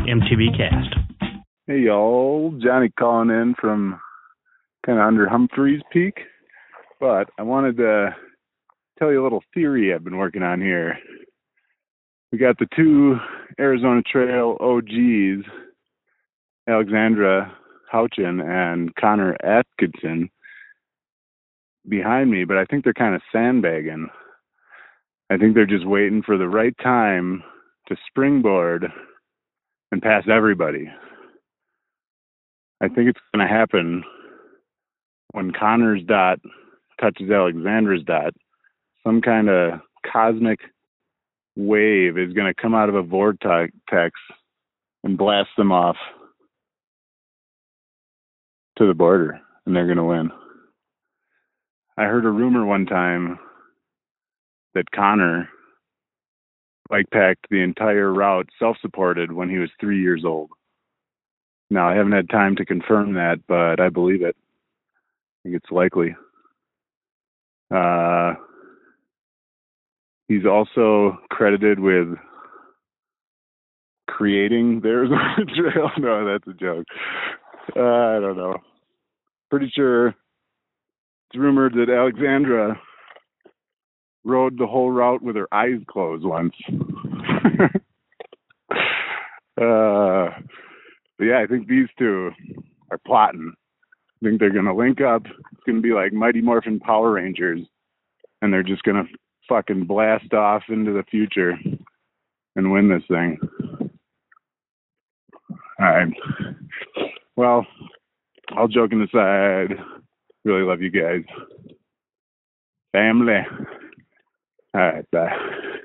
MTV Cast. Hey y'all, Johnny calling in from kind of under Humphreys Peak, but I wanted to tell you a little theory I've been working on here. We got the two Arizona Trail OGs, Alexandra Houchin and Connor Atkinson, behind me, but I think they're kind of sandbagging. I think they're just waiting for the right time to springboard and pass everybody. I think it's going to happen when Connor's dot touches Alexandra's dot. Some kind of cosmic wave is going to come out of a vortex and blast them off to the border, and they're going to win. I heard a rumor one time that Connor bike packed the entire route self-supported when he was 3 years old. Now, I haven't had time to confirm that, but I believe it. I think it's likely. He's also credited with creating the Arizona Trail. No, that's a joke. I don't know. Pretty sure it's rumored that Alexandra rode the whole route with her eyes closed once. But yeah, I think these two are plotting. I think they're going to link up. It's going to be like Mighty Morphin Power Rangers, and they're just going to fucking blast off into the future and win this thing. All right. Well, all joking aside, really love you guys. Family. All right, bye.